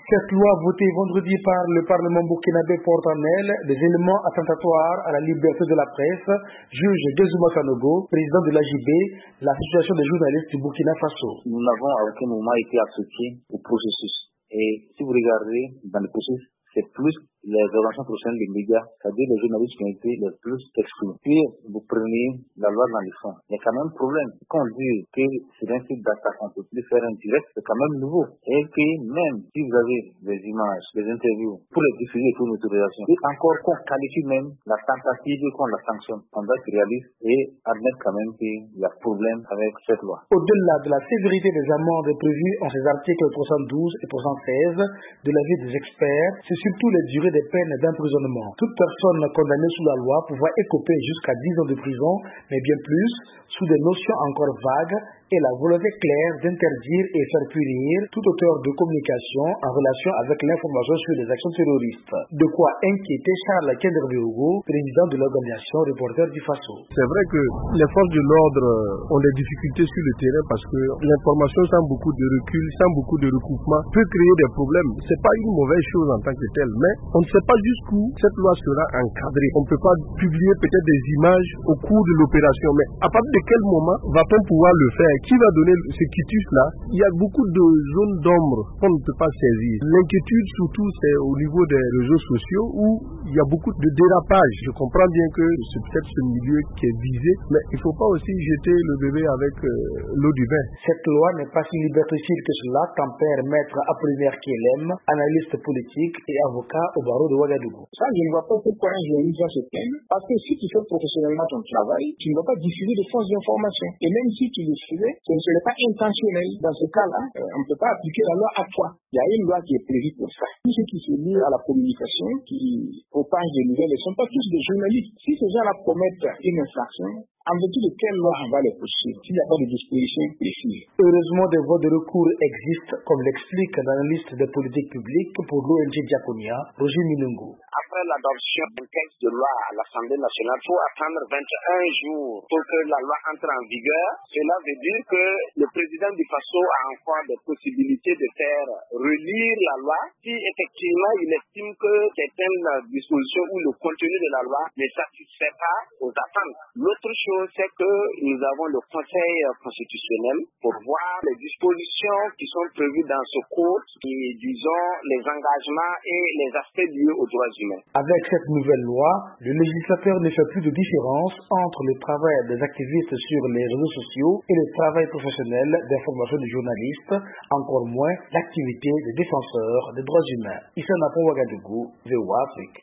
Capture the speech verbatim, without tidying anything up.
Cette loi votée vendredi par le Parlement burkinabé porte en elle des éléments attentatoires à la liberté de la presse, juge Gezuma Sanogo, président de l'A J B, la situation des journalistes du Burkina Faso. Nous n'avons à aucun moment été associés au processus. Et si vous regardez dans le processus, c'est plus les organisations professionnelles des médias, c'est-à-dire les journalistes qui ont été les plus exclus. Puis vous prenez la loi dans les fonds. Il y a quand même un problème. Quand on dit que c'est un site d'attaque, on ne peut plus faire un direct, c'est quand même nouveau. Et que même si vous avez des images, des interviews, pour les diffuser pour une autorisation, et encore qu'on qualifie même la tentative qu'on la sanctionne, on doit être réaliste et admettre quand même qu'il y a problème avec cette loi. Au-delà de la sévérité des amendes prévues en ces articles trois cent douze et trois cent seize de l'avis des experts, c'est surtout les durées des peines d'emprisonnement. Toute personne condamnée sous la loi pouvait écoper jusqu'à dix ans de prison, mais bien plus, sous des notions encore vagues et la volonté claire d'interdire et faire punir tout auteur de communication en relation avec l'information sur les actions terroristes. De quoi inquiéter Charles Kenderbeogo, président de l'organisation Reporters du Faso. C'est vrai que les forces de l'ordre ont des difficultés sur le terrain parce que l'information sans beaucoup de recul, sans beaucoup de recoupement, peut créer des problèmes. C'est pas une mauvaise chose en tant que telle, mais on ne sait pas jusqu'où cette loi sera encadrée. On ne peut pas publier peut-être des images au cours de l'opération, mais à partir de quel moment va-t-on pouvoir le faire? Qui va donner ce quitus-là? Il y a beaucoup de zones d'ombre qu'on ne peut pas saisir. L'inquiétude surtout, c'est au niveau des réseaux sociaux où il y a beaucoup de dérapage. Je comprends bien que c'est peut-être ce milieu qui est visé, mais il ne faut pas aussi jeter le bébé avec euh, l'eau du bain. Cette loi n'est pas si liberticide que cela, tempère Maître Apollinaire Kielem, analyste politique et avocat au barreau de Ouagadougou. Ça, je ne vois pas pourquoi un journaliste doit se plaindre, parce que si tu fais professionnellement ton travail, tu ne vas pas diffuser de fausses informations. Et même si tu le faisais, ce ne serait pas intentionnel. Dans ce cas-là, euh, on ne peut pas appliquer la loi à toi. Il y a une loi qui est prévue pour ça. Tous ceux qui se lient à la communication, qui propagent des nouvelles, ne sont pas tous des journalistes. Si ces gens-là promettent une infraction, en vertu de quelle loi on va les poursuivre s'il n'y a pas de disposition précise? Heureusement, des voies de recours existent, comme l'explique l'analyste des politiques publiques pour l'O N G Diaconia, Roger Milungu. Après l'adoption d'un texte de loi à l'Assemblée nationale, il faut attendre vingt et un jours pour que la loi entre en vigueur. Cela veut dire que le président du Faso a encore des possibilités de faire relire la loi si effectivement il estime que certaines dispositions ou le contenu de la loi ne satisfait pas aux attentes. L'autre chose, c'est que nous avons le Conseil constitutionnel pour voir les dispositions qui sont prévues dans ce code et, disons, les engagements et les aspects liés aux droits humains. Avec cette nouvelle loi, le législateur ne fait plus de différence entre le travail des activistes sur les réseaux sociaux et le travail professionnel d'information des journalistes, encore moins l'activité des défenseurs des droits humains. Issa Napon Ouagadougou, V O A Afrique.